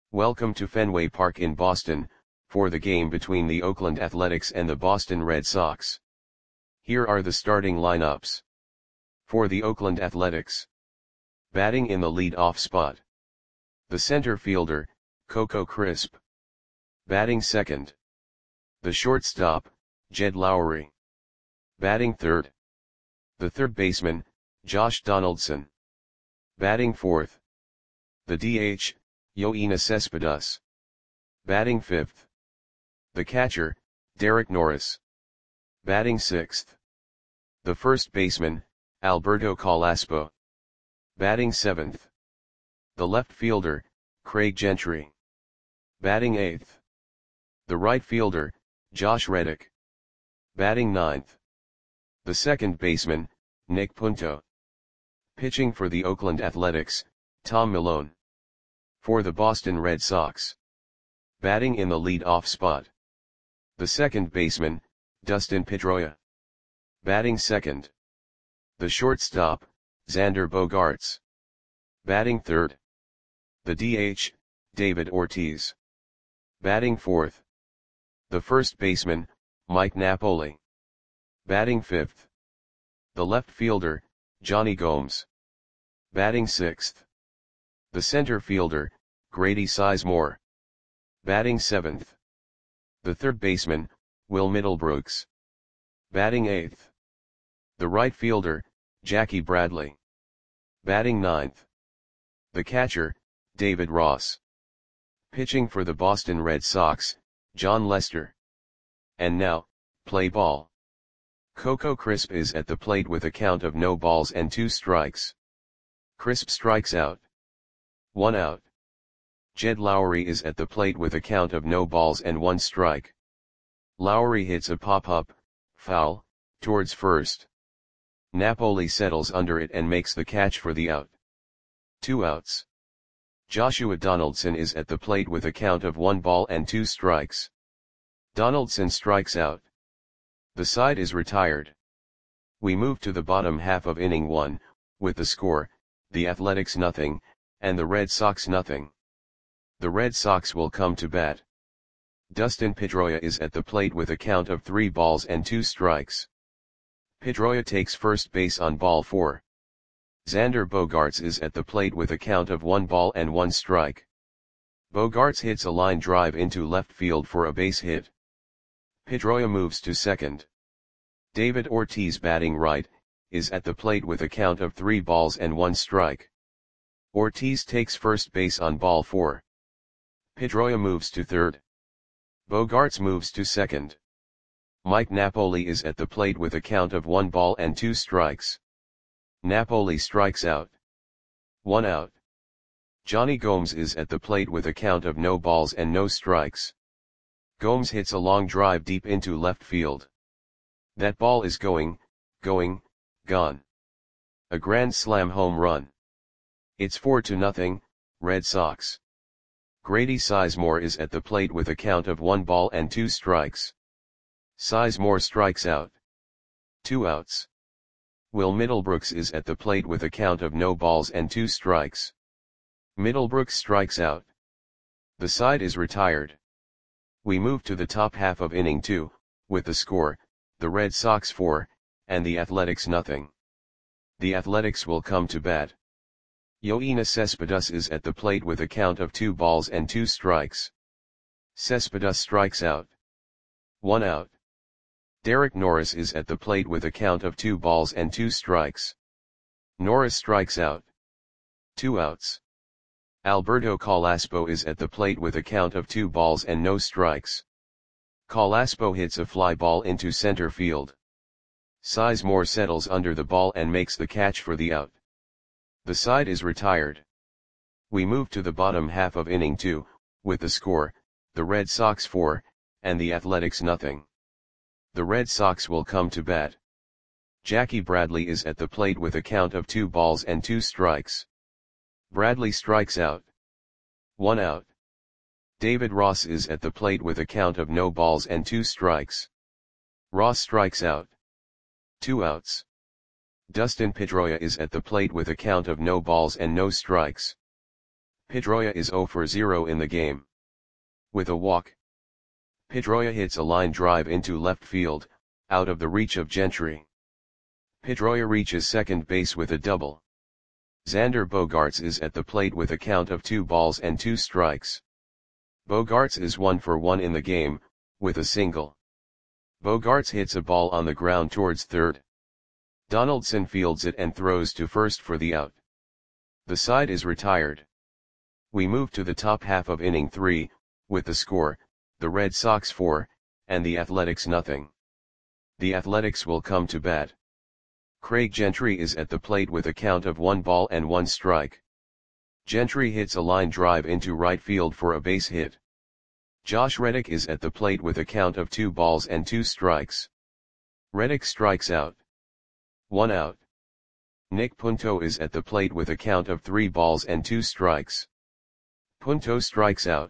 Welcome to Fenway Park in Boston, for the game between the Oakland Athletics and the Boston Red Sox. Here are the starting lineups. For the Oakland Athletics. Batting in the lead-off spot. The center fielder, Coco Crisp. Batting second. The shortstop, Jed Lowrie. Batting third. The third baseman, Josh Donaldson. Batting fourth. The DH, Yoenis Cespedes. Batting fifth. The catcher, Derek Norris. Batting sixth. The first baseman, Alberto Calaspo. Batting seventh. The left fielder, Craig Gentry. Batting eighth. The right fielder, Josh Reddick. Batting ninth. The second baseman, Nick Punto. Pitching for the Oakland Athletics, Tom Milone. For the Boston Red Sox. Batting in the lead-off spot. The second baseman, Dustin Pedroia. Batting second. The shortstop, Xander Bogaerts. Batting third. The DH, David Ortiz. Batting fourth. The first baseman, Mike Napoli. Batting fifth. The left fielder, Johnny Gomes. Batting sixth. The center fielder, Grady Sizemore. Batting seventh. The third baseman, Will Middlebrooks. Batting eighth. The right fielder, Jackie Bradley. Batting ninth. The catcher, David Ross. Pitching for the Boston Red Sox, John Lester. And now, play ball. Coco Crisp is at the plate with a count of no balls and 2 strikes. Crisp strikes out. 1 out. Jed Lowrie is at the plate with a count of no balls and 1 strike. Lowrie hits a pop-up, foul, towards first. Napoli settles under it and makes the catch for the out. 2 outs. Joshua Donaldson is at the plate with a count of 1 ball and 2 strikes. Donaldson strikes out. The side is retired. We move to the bottom half of inning 1, with the score, the Athletics 0, and the Red Sox 0. The Red Sox will come to bat. Dustin Pedroia is at the plate with a count of 3 balls and 2 strikes. Pedroia takes first base on ball 4. Xander Bogaerts is at the plate with a count of 1 ball and 1 strike. Bogaerts hits a line drive into left field for a base hit. Pedroia moves to second. David Ortiz, batting right, is at the plate with a count of 3 balls and 1 strike. Ortiz takes first base on ball 4. Pedroia moves to third. Bogaerts moves to second. Mike Napoli is at the plate with a count of 1 ball and 2 strikes. Napoli strikes out. 1 out. Johnny Gomes is at the plate with a count of no balls and no strikes. Gomes hits a long drive deep into left field. That ball is gone. A grand slam home run. It's 4-0, Red Sox. Grady Sizemore is at the plate with a count of 1 ball and 2 strikes. Sizemore strikes out. 2 outs. Will Middlebrooks is at the plate with a count of no balls and 2 strikes. Middlebrooks strikes out. The side is retired. We move to the top half of inning 2, with the score, the Red Sox 4, and the Athletics 0. The Athletics will come to bat. Yoenis Cespedes is at the plate with a count of 2 balls and 2 strikes. Cespedes strikes out. 1 out. Derek Norris is at the plate with a count of 2 balls and 2 strikes. Norris strikes out. 2 outs. Alberto Calaspo is at the plate with a count of 2 balls and no strikes. Calaspo hits a fly ball into center field. Sizemore settles under the ball and makes the catch for the out. The side is retired. We move to the bottom half of inning 2, with the score, the Red Sox 4, and the Athletics 0. The Red Sox will come to bat. Jackie Bradley is at the plate with a count of 2 balls and 2 strikes. Bradley strikes out. 1 out. David Ross is at the plate with a count of no balls and 2 strikes. Ross strikes out. 2 outs. Dustin Pedroia is at the plate with a count of no balls and no strikes. Pedroia is 0 for 0 in the game. With a walk, Pedroia hits a line drive into left field, out of the reach of Gentry. Pedroia reaches second base with a double. Xander Bogaerts is at the plate with a count of 2 balls and 2 strikes. Bogaerts is 1 for 1 in the game, with a single. Bogaerts hits a ball on the ground towards third. Donaldson fields it and throws to first for the out. The side is retired. We move to the top half of inning 3, with the score, the Red Sox 4, and the Athletics nothing. The Athletics will come to bat. Craig Gentry is at the plate with a count of 1 ball and 1 strike. Gentry hits a line drive into right field for a base hit. Josh Reddick is at the plate with a count of 2 balls and 2 strikes. Reddick strikes out. 1 out. Nick Punto is at the plate with a count of 3 balls and 2 strikes. Punto strikes out.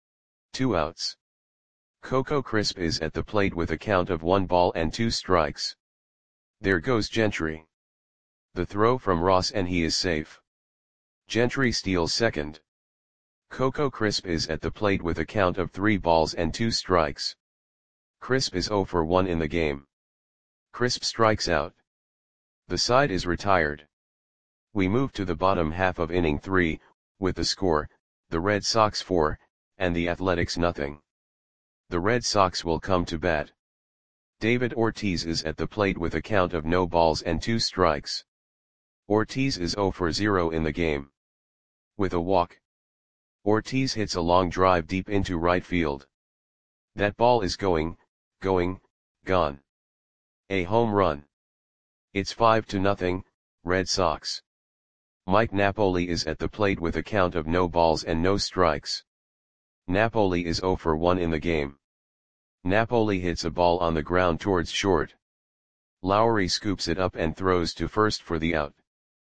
2 outs. Coco Crisp is at the plate with a count of 1 ball and 2 strikes. There goes Gentry. The throw from Ross and he is safe. Gentry steals second. Coco Crisp is at the plate with a count of 3 balls and 2 strikes. Crisp is 0 for 1 in the game. Crisp strikes out. The side is retired. We move to the bottom half of inning 3, with the score, the Red Sox 4, and the Athletics nothing. The Red Sox will come to bat. David Ortiz is at the plate with a count of no balls and 2 strikes. Ortiz is 0 for 0 in the game. With a walk, Ortiz hits a long drive deep into right field. That ball is going, gone. A home run. It's 5-0, Red Sox. Mike Napoli is at the plate with a count of no balls and no strikes. Napoli is 0 for 1 in the game. Napoli hits a ball on the ground towards short. Lowry scoops it up and throws to first for the out.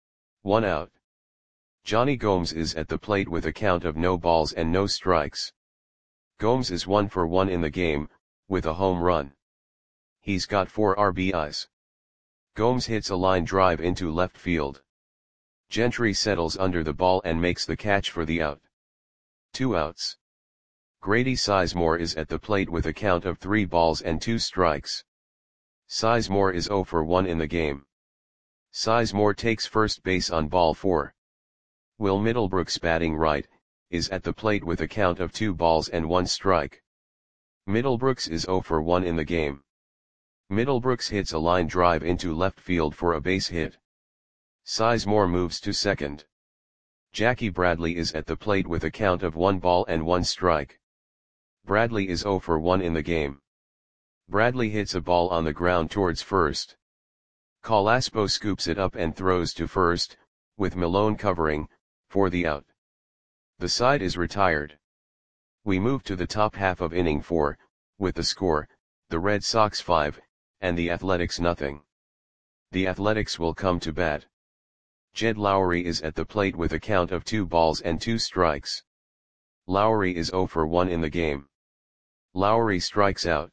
1 out. Johnny Gomes is at the plate with a count of no balls and no strikes. Gomes is 1 for 1 in the game, with a home run. He's got 4 RBIs. Gomes hits a line drive into left field. Gentry settles under the ball and makes the catch for the out. 2 outs. Grady Sizemore is at the plate with a count of 3 balls and 2 strikes. Sizemore is 0 for 1 in the game. Sizemore takes first base on ball 4. Will Middlebrooks, batting right, is at the plate with a count of 2 balls and 1 strike. Middlebrooks is 0 for 1 in the game. Middlebrooks hits a line drive into left field for a base hit. Sizemore moves to second. Jackie Bradley is at the plate with a count of 1 ball and 1 strike. Bradley is 0 for 1 in the game. Bradley hits a ball on the ground towards first. Colaspo scoops it up and throws to first, with Malone covering, for the out. The side is retired. We move to the top half of inning 4, with the score, the Red Sox 5, and the Athletics nothing. The Athletics will come to bat. Jed Lowry is at the plate with a count of 2 balls and 2 strikes. Lowry is 0 for 1 in the game. Lowry strikes out.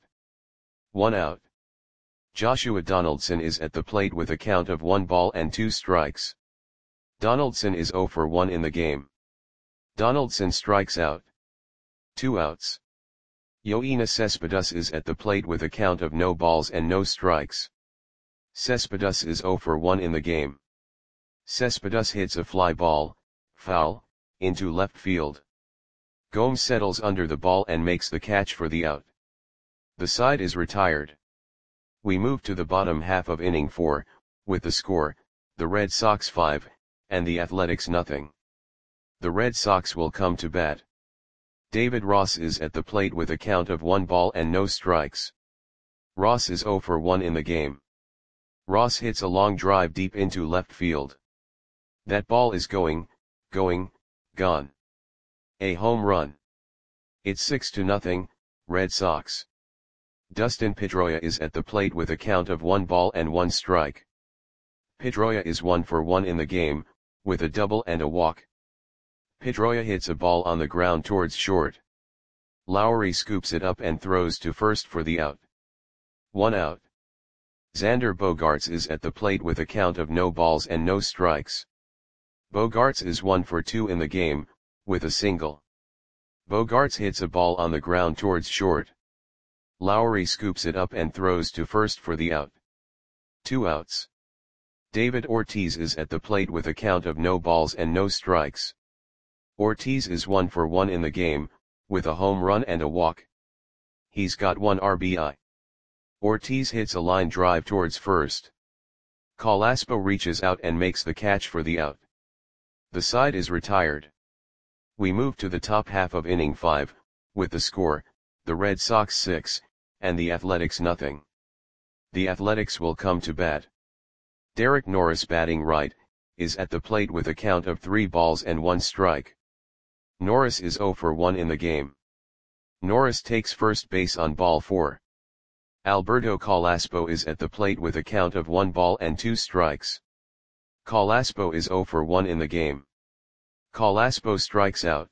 1 out. Joshua Donaldson is at the plate with a count of 1 ball and 2 strikes. Donaldson is 0 for 1 in the game. Donaldson strikes out. 2 outs. Yoenis Cespedes is at the plate with a count of no balls and no strikes. Cespedes is 0 for 1 in the game. Cespedes hits a fly ball, foul, into left field. Gomes settles under the ball and makes the catch for the out. The side is retired. We move to the bottom half of inning 4, with the score, the Red Sox 5, and the Athletics nothing. The Red Sox will come to bat. David Ross is at the plate with a count of 1 ball and no strikes. Ross is 0 for 1 in the game. Ross hits a long drive deep into left field. That ball is going, gone. A home run. It's 6-0, Red Sox. Dustin Pedroia is at the plate with a count of 1 ball and 1 strike. Pedroia is 1 for 1 in the game, with a double and a walk. Pedroia hits a ball on the ground towards short. Lowry scoops it up and throws to first for the out. 1 out. Xander Bogaerts is at the plate with a count of no balls and no strikes. Bogaerts is 1 for 2 in the game, with a single. Bogaerts hits a ball on the ground towards short. Lowry scoops it up and throws to first for the out. 2 outs. David Ortiz is at the plate with a count of no balls and no strikes. Ortiz is 1 for 1 in the game, with a home run and a walk. He's got 1 RBI. Ortiz hits a line drive towards first. Carrasco reaches out and makes the catch for the out. The side is retired. We move to the top half of inning 5, with the score, the Red Sox 6, and the Athletics nothing. The Athletics will come to bat. Derek Norris, batting right, is at the plate with a count of 3 balls and 1 strike. Norris is 0 for 1 in the game. Norris takes first base on ball 4. Alberto Carrasco is at the plate with a count of 1 ball and 2 strikes. Carrasco is 0 for 1 in the game. Carrasco strikes out.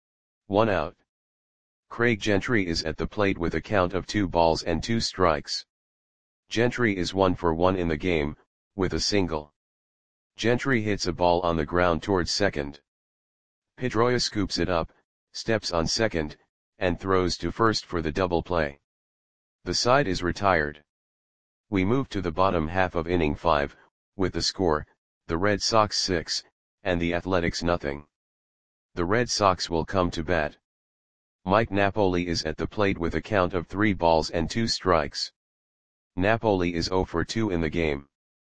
1 out. Craig Gentry is at the plate with a count of 2 balls and 2 strikes. Gentry is 1 for 1 in the game, with a single. Gentry hits a ball on the ground towards second. Pedroia scoops it up, steps on second, and throws to first for the double play. The side is retired. We move to the bottom half of inning 5, with the score, the Red Sox 6, and the Athletics nothing. The Red Sox will come to bat. Mike Napoli is at the plate with a count of 3 balls and 2 strikes. Napoli is 0 for 2 in the game.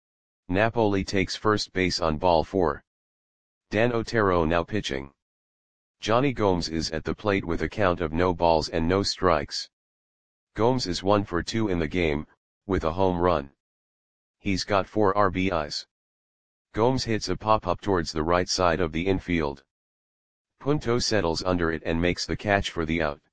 Napoli takes first base on ball 4. Dan Otero now pitching. Johnny Gomes is at the plate with a count of no balls and no strikes. Gomes is 1 for 2 in the game, with a home run. He's got 4 RBIs. Gomes hits a pop-up towards the right side of the infield. Punto settles under it and makes the catch for the out.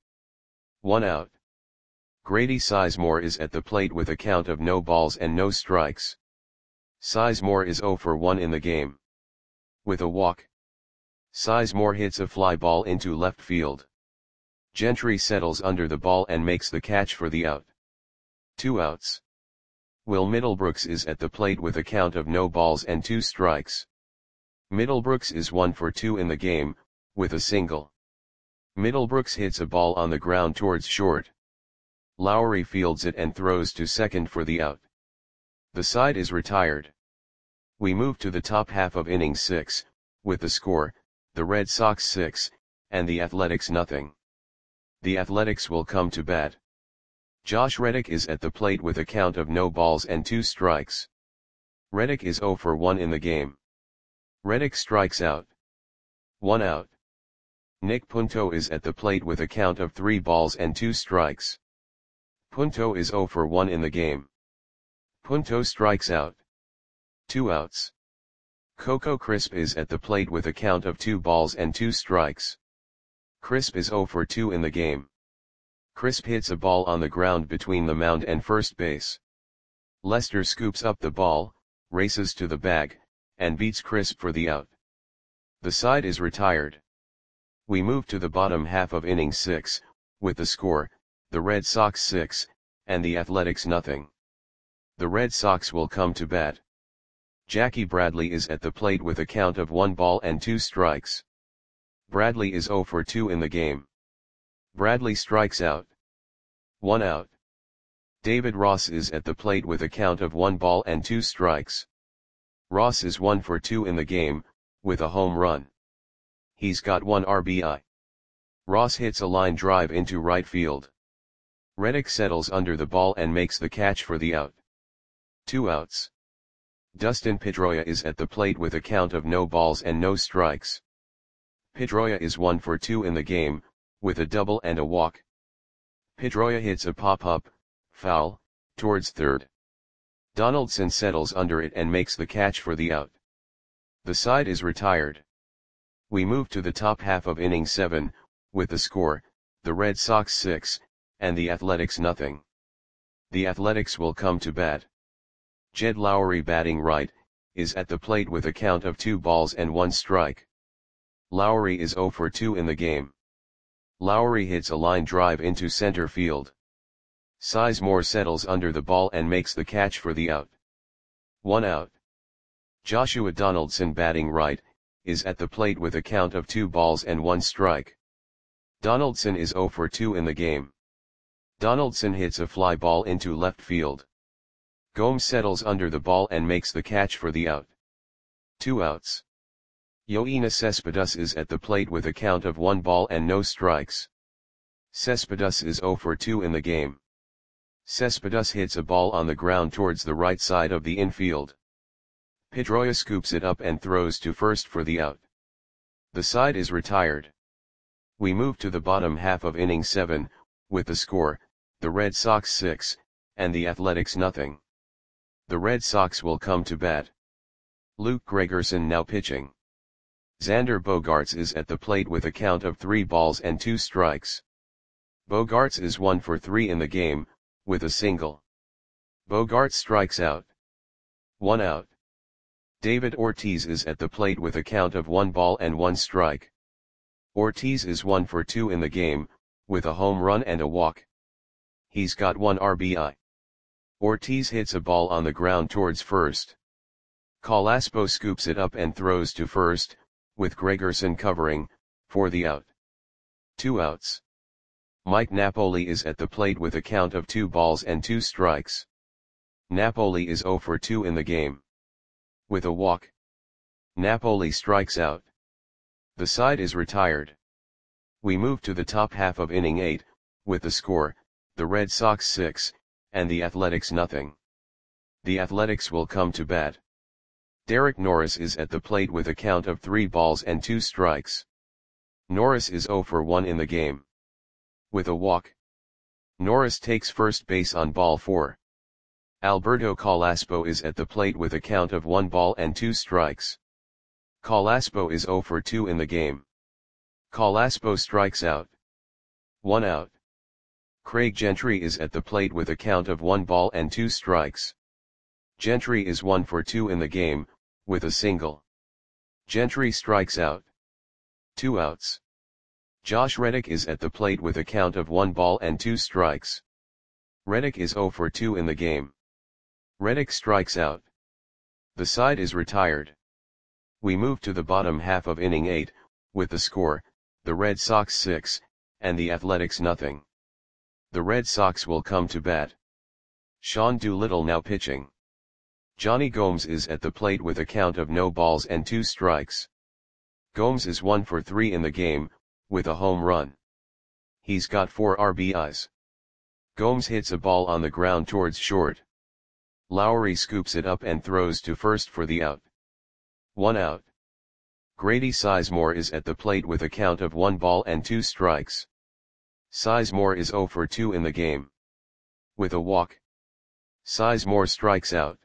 1 out. Grady Sizemore is at the plate with a count of no balls and no strikes. Sizemore is 0 for 1 in the game. With a walk. Sizemore hits a fly ball into left field. Gentry settles under the ball and makes the catch for the out. 2 outs. Will Middlebrooks is at the plate with a count of no balls and 2 strikes. Middlebrooks is 1 for 2 in the game, with a single. Middlebrooks hits a ball on the ground towards short. Lowry fields it and throws to second for the out. The side is retired. We move to the top half of inning 6, with the score, the Red Sox 6, and the Athletics nothing. The Athletics will come to bat. Josh Reddick is at the plate with a count of no balls and 2 strikes. Reddick is 0 for 1 in the game. Reddick strikes out. 1 out. Nick Punto is at the plate with a count of 3 balls and 2 strikes. Punto is 0 for 1 in the game. Punto strikes out. 2 outs. Coco Crisp is at the plate with a count of 2 balls and 2 strikes. Crisp is 0 for 2 in the game. Crisp hits a ball on the ground between the mound and first base. Lester scoops up the ball, races to the bag, and beats Crisp for the out. The side is retired. We move to the bottom half of inning 6, with the score, the Red Sox 6, and the Athletics nothing. The Red Sox will come to bat. Jackie Bradley is at the plate with a count of 1 ball and 2 strikes. Bradley is 0 for 2 in the game. Bradley strikes out. 1 out. David Ross is at the plate with a count of 1 ball and 2 strikes. Ross is 1 for 2 in the game, with a home run. He's got 1 RBI. Ross hits a line drive into right field. Reddick settles under the ball and makes the catch for the out. 2 outs. Dustin Pedroia is at the plate with a count of no balls and no strikes. Pedroia is 1 for 2 in the game, with a double and a walk. Pedroia hits a pop-up, foul, towards third. Donaldson settles under it and makes the catch for the out. The side is retired. We move to the top half of inning 7, with the score, the Red Sox 6, and the Athletics nothing. The Athletics will come to bat. Jed Lowry, batting right, is at the plate with a count of 2 balls and 1 strike. Lowry is 0 for 2 in the game. Lowry hits a line drive into center field. Sizemore settles under the ball and makes the catch for the out. 1 out. Joshua Donaldson, batting right, is at the plate with a count of 2 balls and 1 strike. Donaldson is 0 for 2 in the game. Donaldson hits a fly ball into left field. Gomes settles under the ball and makes the catch for the out. 2 outs. Yoenis Cespedes is at the plate with a count of 1 ball and no strikes. Cespedes is 0 for 2 in the game. Cespedes hits a ball on the ground towards the right side of the infield. Pedroia scoops it up and throws to first for the out. The side is retired. We move to the bottom half of inning 7, with the score, the Red Sox 6, and the Athletics nothing. The Red Sox will come to bat. Luke Gregerson now pitching. Xander Bogaerts is at the plate with a count of 3 balls and 2 strikes. Bogaerts is 1 for 3 in the game, with a single. Bogaerts strikes out. 1 out. David Ortiz is at the plate with a count of 1 ball and 1 strike. Ortiz is 1 for 2 in the game, with a home run and a walk. He's got 1 RBI. Ortiz hits a ball on the ground towards first. Carrasco scoops it up and throws to first, with Gregerson covering, for the out. 2 outs. Mike Napoli is at the plate with a count of 2 balls and 2 strikes. Napoli is 0 for 2 in the game. With a walk. Napoli strikes out. The side is retired. We move to the top half of inning 8, with the score, the Red Sox 6, and the Athletics nothing. The Athletics will come to bat. Derek Norris is at the plate with a count of 3 balls and 2 strikes. Norris is 0 for 1 in the game. With a walk. Norris takes first base on ball 4. Alberto Carrasco is at the plate with a count of 1 ball and 2 strikes. Carrasco is 0 for 2 in the game. Carrasco strikes out. 1 out. Craig Gentry is at the plate with a count of 1 ball and 2 strikes. Gentry is 1 for 2 in the game, with a single. Gentry strikes out. 2 outs. Josh Reddick is at the plate with a count of 1 ball and 2 strikes. Reddick is 0 for 2 in the game. Reddick strikes out. The side is retired. We move to the bottom half of inning 8, with the score, the Red Sox 6, and the Athletics nothing. The Red Sox will come to bat. Sean Doolittle now pitching. Johnny Gomes is at the plate with a count of no balls and 2 strikes. Gomes is 1 for 3 in the game, with a home run. He's got 4 RBIs. Gomes hits a ball on the ground towards short. Lowry scoops it up and throws to first for the out. 1 out. Grady Sizemore is at the plate with a count of 1 ball and 2 strikes. Sizemore is 0 for 2 in the game. With a walk. Sizemore strikes out.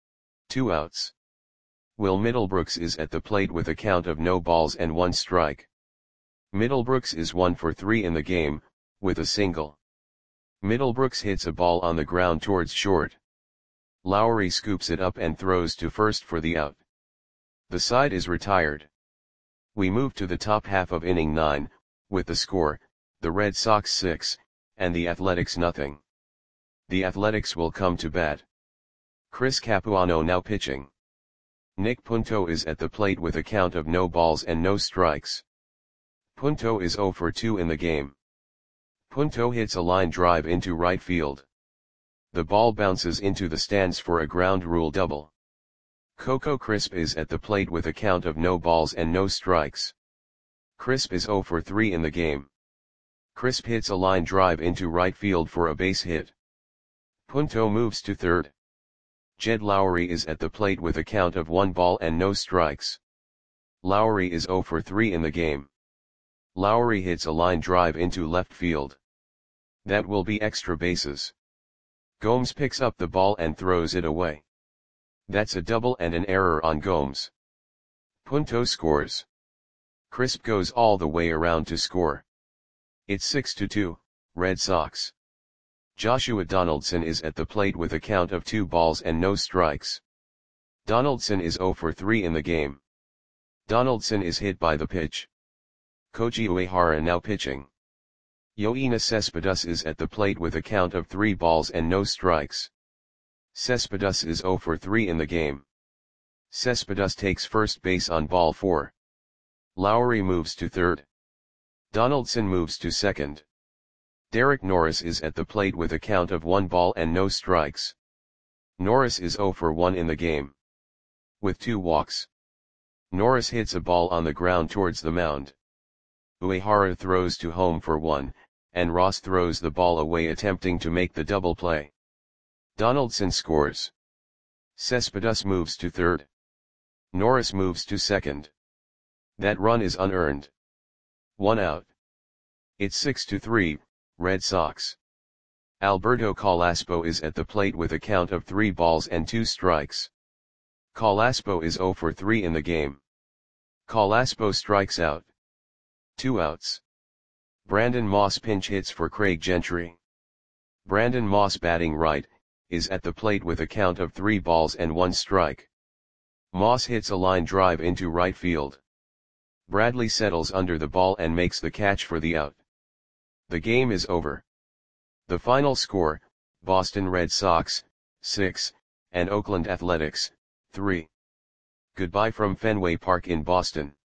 2 outs. Will Middlebrooks is at the plate with a count of no balls and 1 strike. Middlebrooks is 1 for 3 in the game, with a single. Middlebrooks hits a ball on the ground towards short. Lowry scoops it up and throws to first for the out. The side is retired. We move to the top half of inning 9, with the score, the Red Sox 6, and the Athletics nothing. The Athletics will come to bat. Chris Capuano now pitching. Nick Punto is at the plate with a count of no balls and no strikes. Punto is 0 for 2 in the game. Punto hits a line drive into right field. The ball bounces into the stands for a ground rule double. Coco Crisp is at the plate with a count of no balls and no strikes. Crisp is 0 for 3 in the game. Crisp hits a line drive into right field for a base hit. Punto moves to third. Jed Lowry is at the plate with a count of 1 ball and no strikes. Lowry is 0 for 3 in the game. Lowry hits a line drive into left field. That will be extra bases. Gomes picks up the ball and throws it away. That's a double and an error on Gomes. Punto scores. Crisp goes all the way around to score. It's 6-2, Red Sox. Joshua Donaldson is at the plate with a count of 2 balls and no strikes. Donaldson is 0 for 3 in the game. Donaldson is hit by the pitch. Koji Uehara now pitching. Yoenis Cespedes is at the plate with a count of 3 balls and no strikes. Cespedes is 0 for 3 in the game. Cespedes takes first base on ball 4. Lowry moves to third. Donaldson moves to second. Derek Norris is at the plate with a count of 1 ball and no strikes. Norris is 0 for 1 in the game, with 2 walks. Norris hits a ball on the ground towards the mound. Uehara throws to home for 1, and Ross throws the ball away attempting to make the double play. Donaldson scores. Cespedes moves to third. Norris moves to second. That run is unearned. 1 out. It's 6-3, Red Sox. Alberto Carrasco is at the plate with a count of 3 balls and 2 strikes. Carrasco is 0 for 3 in the game. Carrasco strikes out. 2 outs. Brandon Moss pinch hits for Craig Gentry. Brandon Moss, batting right, is at the plate with a count of 3 balls and 1 strike. Moss hits a line drive into right field. Bradley settles under the ball and makes the catch for the out. The game is over. The final score, Boston Red Sox, 6, and Oakland Athletics, 3. Goodbye from Fenway Park in Boston.